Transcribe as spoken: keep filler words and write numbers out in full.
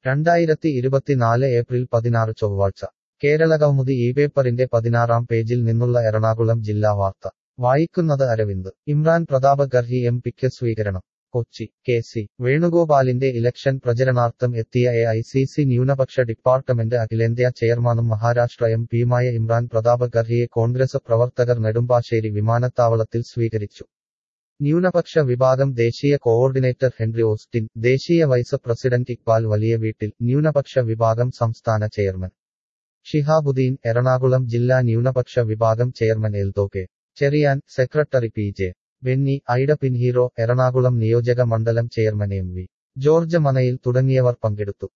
രണ്ടായിരത്തി ഇരുപത്തിനാല് ഏപ്രിൽ പതിനാറ് ചൊവ്വാഴ്ച കേരളകൗമുദി ഈ പേപ്പറിന്റെ പതിനാറാം പേജിൽ നിന്നുള്ള എറണാകുളം ജില്ലാ വാർത്ത വായിക്കുന്നത് അരവിന്ദ്. ഇമ്രാൻ പ്രതാപ ഗർഹി എം പിക്ക് സ്വീകരണം. കൊച്ചി. കെ സി വേണുഗോപാലിന്റെ ഇലക്ഷൻ പ്രചരണാർത്ഥം എത്തിയ എ ഐ സി സി ന്യൂനപക്ഷ ഡിപ്പാർട്ട്മെന്റ് അഖിലേന്ത്യാ ചെയർമാനും മഹാരാഷ്ട്ര എം പിയുമായ ഇമ്രാൻ പ്രതാപ ഗർഹിയെ കോൺഗ്രസ് പ്രവർത്തകർ നെടുമ്പാശ്ശേരി വിമാനത്താവളത്തിൽ സ്വീകരിച്ചു. ന്യൂനപക്ഷ വിഭാഗം ദേശീയ കോഓർഡിനേറ്റർ ഹെൻറി ഓസ്റ്റിൻ, ദേശീയ വൈസ് പ്രസിഡന്റ് ഇക്ബാൽ വലിയ വീട്ടിൽ, ന്യൂനപക്ഷ വിഭാഗം സംസ്ഥാന ചെയർമാൻ ഷിഹാബുദ്ദീൻ, എറണാകുളം ജില്ലാ ന്യൂനപക്ഷ വിഭാഗം chairman Eldho K Cherian, secretary P J Benny, Aida Pinheiro, Ernakulam നിയോജക മണ്ഡലം ചെയർമാൻ എം വി ജോർജ് മനയിൽ തുടങ്ങിയവർ പങ്കെടുത്തു.